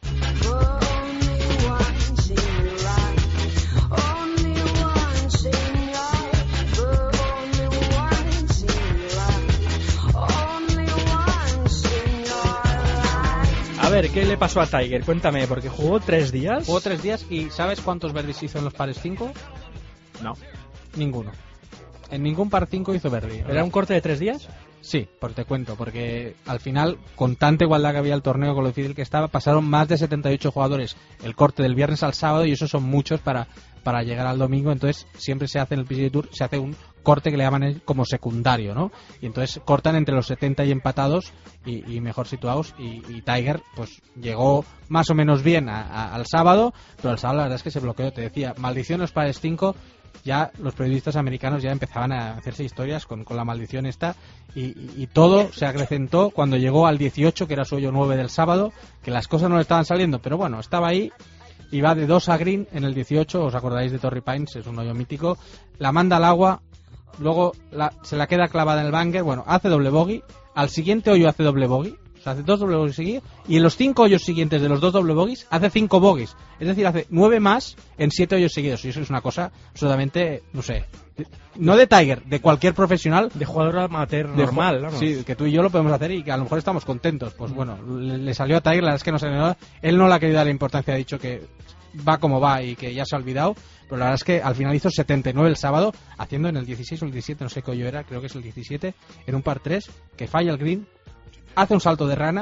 A ver, ¿qué le pasó a Tiger? Cuéntame, porque jugó tres días. Jugó tres días, y ¿sabes cuántos birdies hizo en los pares cinco? No. Ninguno. En ningún par cinco hizo birdie. ¿Era un corte de tres días? Sí, pues te cuento, porque al final, con tanta igualdad que había el torneo, con lo difícil que estaba, pasaron más de setenta y ocho jugadores el corte del viernes al sábado, y esos son muchos para, para llegar al domingo. Entonces siempre se hace en el P G A Tour, se hace un corte que le llaman como secundario, ¿no? Y entonces cortan entre los setenta y empatados y, y mejor situados, y, y Tiger pues llegó más o menos bien a, a, al sábado, pero el sábado la verdad es que se bloqueó. Te decía, maldición los pares cinco. Ya los periodistas americanos ya empezaban a hacerse historias con, con la maldición esta, y, y, y todo se acrecentó cuando llegó al dieciocho, que era su hoyo nueve del sábado, que las cosas no le estaban saliendo, pero bueno, estaba ahí, y va de dos a green en el dieciocho. Os acordáis de Torrey Pines, es un hoyo mítico, la manda al agua, luego la, se la queda clavada en el bunker, bueno, hace doble bogey, al siguiente hoyo hace doble bogey, o sea, hace dos doble bogeys seguidos, y en los cinco hoyos siguientes de los dos doble bogeys hace cinco bogeys, es decir, hace nueve más en siete hoyos seguidos, y eso es una cosa absolutamente, no sé, no de Tiger, de cualquier profesional, De jugador amateur de normal, ju- vamos. sí, que tú y yo lo podemos hacer, y que a lo mejor estamos contentos. Pues bueno, le, le salió a Tiger, la verdad es que no salió nada. Él no le ha querido dar importancia, ha dicho que va como va y que ya se ha olvidado, pero la verdad es que al final hizo setenta y nueve el sábado, haciendo en el dieciséis o el diecisiete, no sé qué hoyo era, creo que es el diecisiete, en un par tres, que falla el green, hace un salto de rana,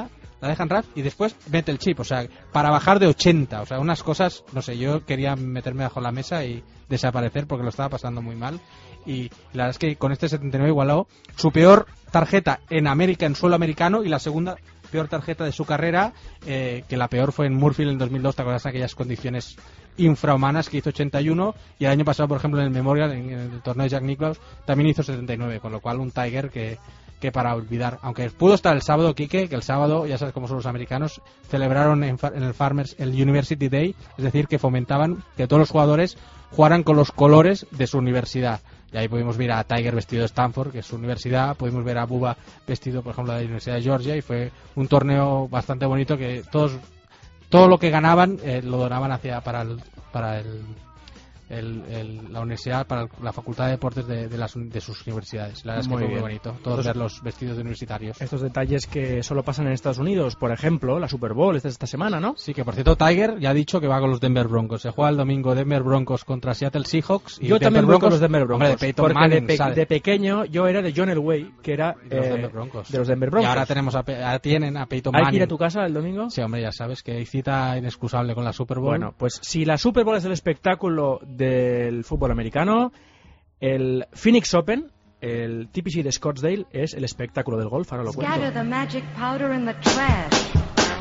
la dejan R A F y después mete el chip, o sea, para bajar de ochenta, o sea, unas cosas, no sé, yo quería meterme bajo la mesa y desaparecer porque lo estaba pasando muy mal. Y la verdad es que con este setenta y nueve igualó su peor tarjeta en América, en suelo americano, y la segunda peor tarjeta de su carrera, eh, que la peor fue en Murfield en dos mil dos, te acuerdas de aquellas condiciones infrahumanas, que hizo ochenta y uno, y el año pasado, por ejemplo, en el Memorial, en, en el torneo de Jack Nicklaus, también hizo setenta y nueve, con lo cual un Tiger que, que para olvidar, aunque pudo estar el sábado, Quique, que el sábado, ya sabes cómo son los americanos, celebraron en, en el Farmers el University Day, es decir, que fomentaban que todos los jugadores jugaran con los colores de su universidad. Y ahí pudimos ver a Tiger vestido de Stanford, que es su universidad, pudimos ver a Bubba vestido, por ejemplo, de la Universidad de Georgia, y fue un torneo bastante bonito que todos, todo lo que ganaban eh, lo donaban hacia para el, para el, el, el, la universidad, para el, la facultad de deportes de, de, las, de sus universidades. La verdad es que Muy fue bien. muy bonito, todos Estos- ver los vestidos de universitarios. Estos detalles que solo pasan en Estados Unidos, por ejemplo, la Super Bowl esta, esta semana, ¿no? Sí, que por cierto, Tiger ya ha dicho que va con los Denver Broncos. Se juega el domingo Denver Broncos contra Seattle Seahawks. Y Yo Denver también voy Broncos, con los Denver Broncos, hombre, de Peyton porque Manning, de, pe- ¿sabes? de pequeño yo era de John Elway, que era de los eh, Denver Broncos. de los Denver Broncos. Y ahora tenemos a, Pe- ahora tienen a Peyton ¿Hay Manning. que ir a tu casa el domingo? Sí, hombre, ya sabes que hay cita inexcusable con la Super Bowl. Bueno, pues si la Super Bowl es el espectáculo del fútbol americano, el Phoenix Open, el T P C de Scottsdale, es el espectáculo del golf. Ahora lo cuento. Scatter the magic powder in the trash.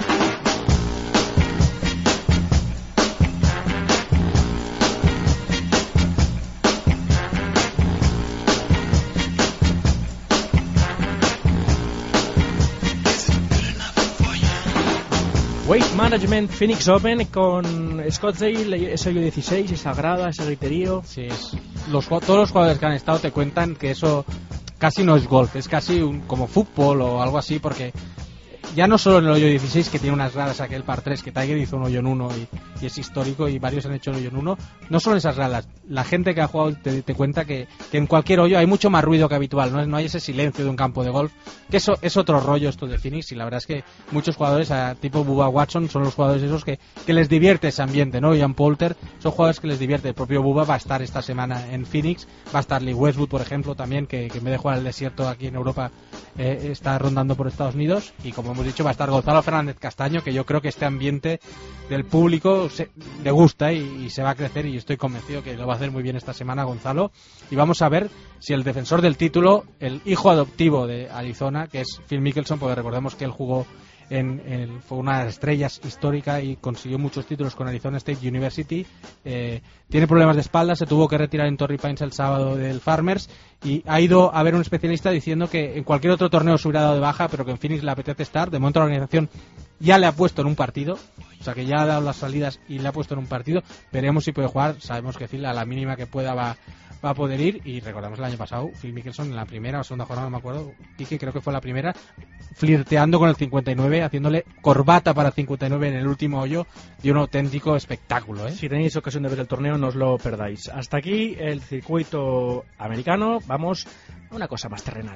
Weight Management Phoenix Open con Scottsdale, ese hoyo dieciséis, esa grada, ese griterío. Sí, es, los, ju- todos los jugadores que han estado te cuentan que eso casi no es golf, es casi un, como fútbol o algo así, porque ya no solo en el hoyo dieciséis, que tiene unas gradas, aquel par tres, que Tiger hizo un hoyo en uno y, y es histórico, y varios han hecho un hoyo en uno, no solo esas gradas, la gente que ha jugado te, te cuenta que, que en cualquier hoyo hay mucho más ruido que habitual, no, no hay ese silencio de un campo de golf, que eso es otro rollo esto de Phoenix, y la verdad es que muchos jugadores, a, tipo Bubba Watson, son los jugadores esos que, que les divierte ese ambiente, ¿no? Ian Poulter, son jugadores que les divierte. El propio Bubba va a estar esta semana en Phoenix, va a estar Lee Westwood, por ejemplo, también, que, que en vez de jugar el desierto aquí en Europa, eh, está rondando por Estados Unidos, y como hemos dicho va a estar Gonzalo Fernández Castaño, que yo creo que este ambiente del público se, le gusta y, y se va a crecer, y estoy convencido que lo va a hacer muy bien esta semana Gonzalo, y vamos a ver si el defensor del título, el hijo adoptivo de Arizona, que es Phil Mickelson, porque recordemos que él jugó en, en, fue una de las estrellas histórica y consiguió muchos títulos con Arizona State University, eh, tiene problemas de espalda, se tuvo que retirar en Torrey Pines el sábado del Farmers, y ha ido a ver un especialista diciendo que en cualquier otro torneo se hubiera dado de baja, pero que en Phoenix le apetece estar. De momento la organización ya le ha puesto en un partido, o sea que ya ha dado las salidas y le ha puesto en un partido. Veremos si puede jugar, sabemos que Phil a la mínima que pueda va, va a poder ir, y recordamos el año pasado Phil Mickelson en la primera o segunda jornada, no me acuerdo, Quique, creo que fue la primera, flirteando con el cincuenta y nueve, haciéndole corbata para el cincuenta y nueve en el último hoyo, y un auténtico espectáculo, ¿eh? Si tenéis ocasión de ver el torneo, no os lo perdáis. Hasta aquí el circuito americano. Vamos a una cosa más terrenal.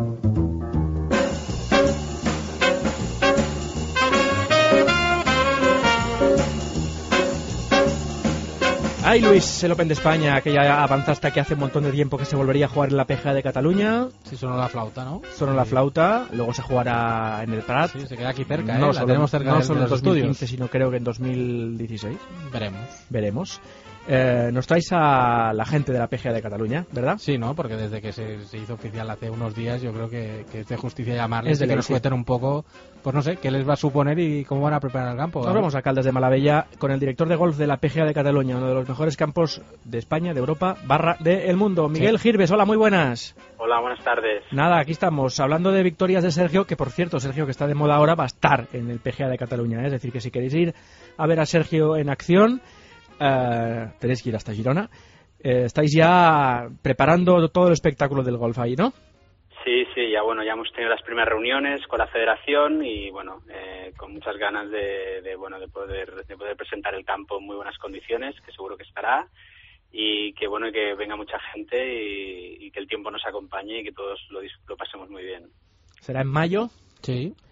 Ay, Luis, el Open de España, que ya avanzaste que hace un montón de tiempo que se volvería a jugar en la P G A de Cataluña. Sí, sonó la flauta, ¿no? Sonó la flauta, luego se jugará en el Prat. Sí, se queda aquí cerca, no ¿eh? solo, La tenemos cerca no de, solo de en los dos mil quince, estudios. sino creo que en dos mil dieciséis. Veremos. Veremos. Eh, nos traes a la gente de la P G A de Cataluña, ¿verdad? Sí, ¿no? Porque desde que se, se hizo oficial hace unos días, yo creo que, que es de justicia llamarles, Es de y que ley, nos sí. cuenten un poco, pues no sé, qué les va a suponer y cómo van a preparar el campo. Nos ¿vale? vamos a Caldas de Malavella con el director de golf de la P G A de Cataluña, uno de los mejores campos de España, de Europa, barra del mundo. Miguel Sí. Girves, hola, muy buenas. Hola, buenas tardes. Nada, aquí estamos hablando de victorias de Sergio, que por cierto, Sergio, que está de moda ahora, va a estar en el P G A de Cataluña. ¿eh? Es decir, que si queréis ir a ver a Sergio en acción, eh, tenéis que ir hasta Girona. Eh, estáis ya preparando todo el espectáculo del golf ahí, ¿no? Sí, sí, ya bueno, ya hemos tenido las primeras reuniones con la federación y bueno, eh, con muchas ganas de, de bueno de poder de poder presentar el campo en muy buenas condiciones, que seguro que estará, y que bueno que venga mucha gente y, y que el tiempo nos acompañe y que todos lo, dis- lo pasemos muy bien. ¿Será en mayo? Sí.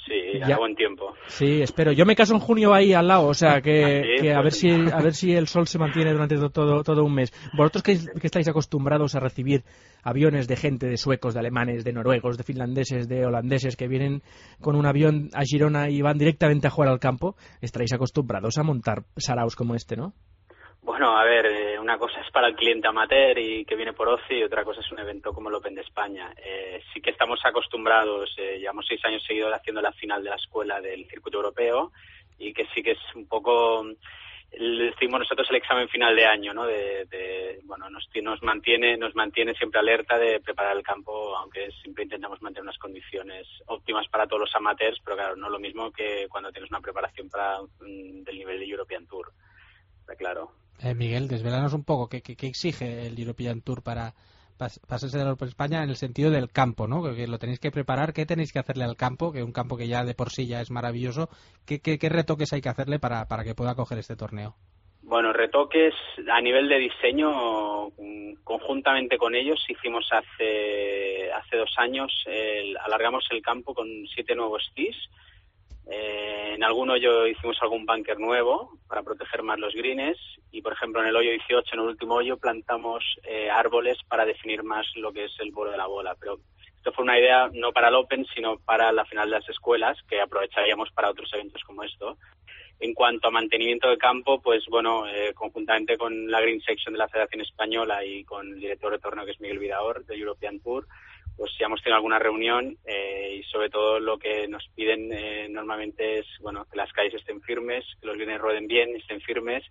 sí, ya, a buen tiempo. Sí, espero. Yo me caso en junio ahí al lado, o sea que, sí, que a pues, ver si a ver si el sol se mantiene durante todo todo un mes. Vosotros que, que estáis acostumbrados a recibir aviones de gente, de suecos, de alemanes, de noruegos, de finlandeses, de holandeses que vienen con un avión a Girona y van directamente a jugar al campo, estaréis acostumbrados a montar saraos como este, ¿no? Bueno, a ver, eh, una cosa es para el cliente amateur y que viene por ocio y otra cosa es un evento como el Open de España. Eh, sí que estamos acostumbrados, eh, llevamos seis años seguidos haciendo la final de la escuela del circuito europeo y que sí que es un poco, decimos nosotros el examen final de año, ¿no? De, de bueno, nos, nos mantiene, nos mantiene siempre alerta de preparar el campo, aunque siempre intentamos mantener unas condiciones óptimas para todos los amateurs, pero claro, no es lo mismo que cuando tienes una preparación para un, del nivel de European Tour, está claro. Eh, Miguel, desvélanos un poco, ¿qué, qué, qué exige el European Tour para pas, pasarse de la Open España en el sentido del campo, ¿no? Que, que lo tenéis que preparar, ¿qué tenéis que hacerle al campo? Que un campo que ya de por sí ya es maravilloso, ¿qué, qué, qué retoques hay que hacerle para, para que pueda coger este torneo? Bueno, retoques a nivel de diseño, conjuntamente con ellos hicimos hace hace dos años, el, alargamos el campo con siete nuevos tees. Eh, en algún hoyo hicimos algún bunker nuevo para proteger más los greens y, por ejemplo, en el hoyo dieciocho, en el último hoyo, plantamos eh, árboles para definir más lo que es el borde de la bola. Pero esto fue una idea no para el Open, sino para la final de las escuelas, que aprovecharíamos para otros eventos como esto. En cuanto a mantenimiento del campo, pues bueno, eh, conjuntamente con la Green Section de la Federación Española y con el director de torneo, que es Miguel Vidaor, de European Tour, pues ya hemos tenido alguna reunión eh, y sobre todo lo que nos piden eh, normalmente es, bueno, que las calles estén firmes, que los greens rueden bien, estén firmes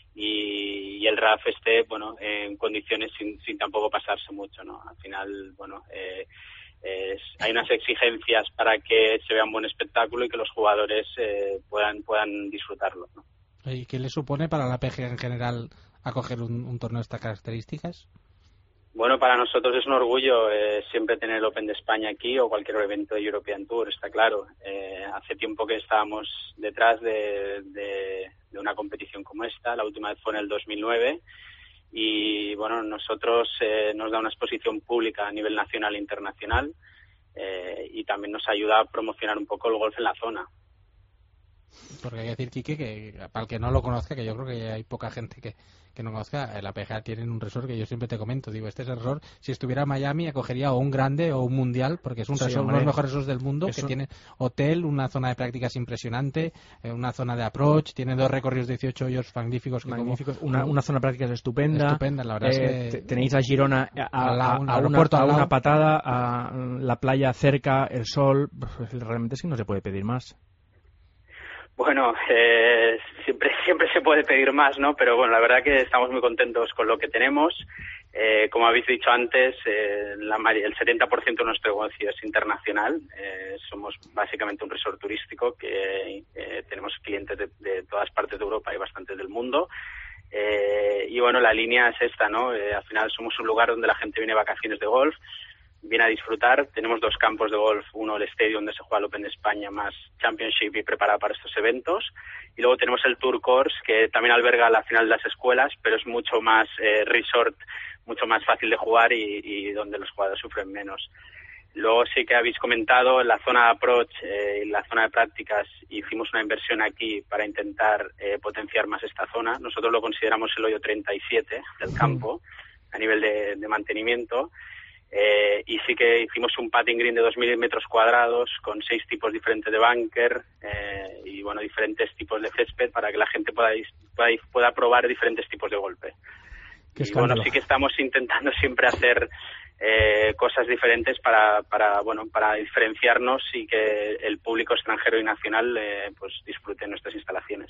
y, y el R A F esté, bueno, en condiciones sin, sin tampoco pasarse mucho, ¿no? Al final, bueno, eh, es, hay unas exigencias para que se vea un buen espectáculo y que los jugadores eh, puedan puedan disfrutarlo, ¿no? ¿Y qué le supone para la P G A en general acoger un, un torneo de estas características? Bueno, para nosotros es un orgullo eh, siempre tener el Open de España aquí o cualquier evento de European Tour, está claro. Eh, hace tiempo que estábamos detrás de, de, de una competición como esta, la última vez fue en el dos mil nueve y bueno, nosotros eh, nos da una exposición pública a nivel nacional e internacional eh, y también nos ayuda a promocionar un poco el golf en la zona. Porque hay que decir, Quique, que para el que no lo conozca, que yo creo que hay poca gente que, que no conozca, la P G A tiene un resort que yo siempre te comento, digo, este es el resort, si estuviera en Miami acogería o un grande o un mundial, porque es un sí, resort, hombre, uno de los mejores resorts del mundo, que un... tiene hotel, una zona de prácticas impresionante, eh, una zona de approach, tiene dos recorridos de dieciocho hoyos magníficos. Que magníficos como, una, una zona de prácticas estupenda. Estupenda, la verdad eh, es que... Tenéis a Girona a, a, a, a, a, una, a una patada, a la playa cerca, el sol, realmente es que no se puede pedir más. Bueno, eh, siempre siempre se puede pedir más, ¿no? Pero bueno, la verdad que estamos muy contentos con lo que tenemos. Eh, como habéis dicho antes, eh, la, el setenta por ciento de nuestro negocio es internacional. Eh, somos básicamente un resort turístico que eh, tenemos clientes de, de todas partes de Europa y bastantes del mundo. Eh, y bueno, la línea es esta, ¿no? Eh, al final somos un lugar donde la gente viene de vacaciones de golf, viene a disfrutar. Tenemos dos campos de golf, uno el Stadium donde se juega el Open de España más Championship y preparado para estos eventos, y luego tenemos el Tour Course que también alberga la final de las escuelas, pero es mucho más eh, resort, mucho más fácil de jugar y, y donde los jugadores sufren menos. Luego sí que habéis comentado en la zona de approach eh, y la zona de prácticas hicimos una inversión aquí para intentar eh, potenciar más esta zona. Nosotros lo consideramos el hoyo treinta y siete del campo a nivel de, de mantenimiento. Eh, y sí que hicimos un putting green de dos mil metros cuadrados con seis tipos diferentes de bunker eh, y bueno, diferentes tipos de césped para que la gente pueda, pueda, pueda probar diferentes tipos de golpe. Y bueno, sí que estamos intentando siempre hacer eh, cosas diferentes para, para, bueno, para diferenciarnos y que el público extranjero y nacional eh, pues disfrute nuestras instalaciones.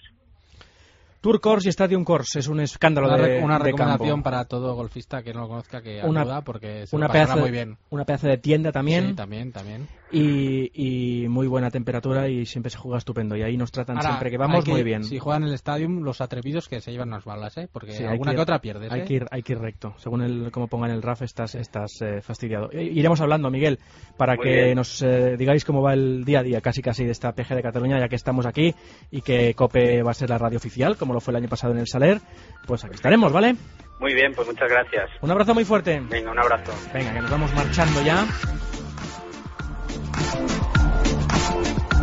Tour Course y Stadium Course es un escándalo una, de una de recomendación campo. Para todo golfista que no lo conozca, que una, ayuda porque se una lo pasará pedazo, muy bien. Una pedazo de tienda también. Sí, también, también. Y, y muy buena temperatura y siempre se juega estupendo. Y ahí nos tratan Ahora, siempre que vamos que, muy bien. Si juegan en el Stadium, los atrevidos que se llevan las balas, ¿eh? Porque sí, alguna que, que ir, otra pierdes, hay ¿eh? Que ir, hay que ir recto. Según el cómo pongan el R A F estás, sí. estás eh, fastidiado. Iremos hablando, Miguel, para muy que bien. nos eh, digáis cómo va el día a día casi casi de esta P G A de Cataluña, ya que estamos aquí y que COPE va a ser la radio oficial, como lo fue el año pasado en el Saler. Pues aquí estaremos, ¿vale? Muy bien, pues muchas gracias. Un abrazo muy fuerte. Venga, un abrazo. Venga, que nos vamos marchando ya.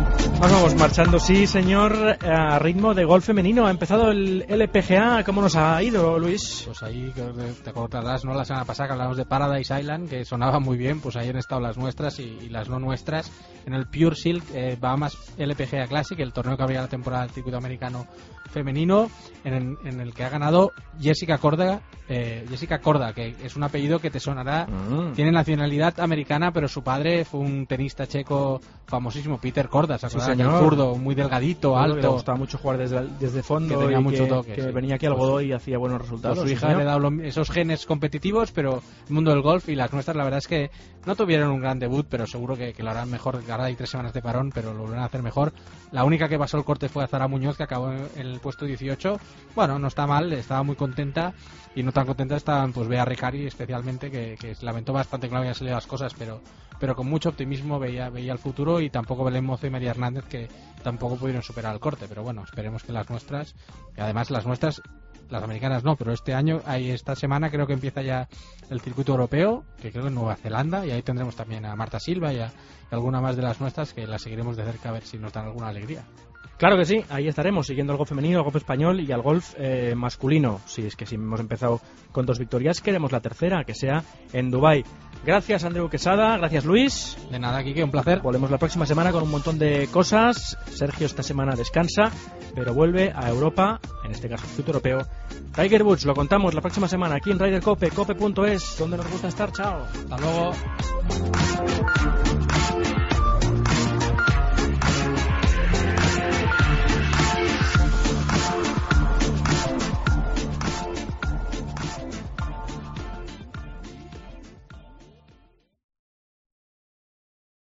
Nos vamos marchando, sí, señor, a ritmo de golf femenino. Ha empezado el L P G A. ¿Cómo nos ha ido, Luis? Pues ahí, te acordarás, ¿no? La semana pasada que hablamos de Paradise Island, que sonaba muy bien, pues ahí han estado las nuestras y, y las no nuestras. En el Pure Silk eh, Bahamas L P G A Classic, el torneo que abría la temporada del circuito americano femenino, en, en el que ha ganado Jessica Korda, eh, Jessica Korda, que es un apellido que te sonará. Mm. Tiene nacionalidad americana, pero su padre fue un tenista checo famosísimo, Peter Korda, ¿se acuerdan? Sí, el zurdo, muy delgadito, alto. Le gustaba mucho jugar desde, desde fondo, que tenía y mucho que, toque, que sí. venía aquí al Godoy pues, y hacía buenos resultados. Pues su hija le ha dado esos genes competitivos, pero el mundo del golf, y las nuestras, la verdad es que no tuvieron un gran debut, pero seguro que, que lo harán mejor. Ahora hay tres semanas de parón, pero lo volverán a hacer mejor. La única que pasó el corte fue a Zara Muñoz, que acabó en el puesto dieciocho. Bueno, no está mal, estaba muy contenta, y no tan contenta estaban pues Bea Ricari especialmente, que, que lamentó bastante que no habían salido las cosas, pero pero con mucho optimismo veía veía el futuro, y tampoco Belén Mozo y María Hernández, que tampoco pudieron superar el corte. Pero bueno, esperemos que las nuestras, y además las nuestras, las americanas no, pero este año, hay esta semana creo que empieza ya el circuito europeo, que creo que en Nueva Zelanda, y ahí tendremos también a Marta Silva y a, y alguna más de las nuestras, que las seguiremos de cerca a ver si nos dan alguna alegría. Claro que sí, ahí estaremos siguiendo al golf femenino, al golf español y al golf eh, masculino. Si es que si hemos empezado con dos victorias, queremos la tercera, que sea en Dubái. Gracias, Andreu Quesada, gracias, Luis. De nada, Quique, un placer. Volvemos la próxima semana con un montón de cosas. Sergio esta semana descansa, pero vuelve a Europa, en este caso el circuito europeo. Tiger Woods, lo contamos la próxima semana aquí en Ryder Cope, cope punto es, donde nos gusta estar. Chao. Hasta luego.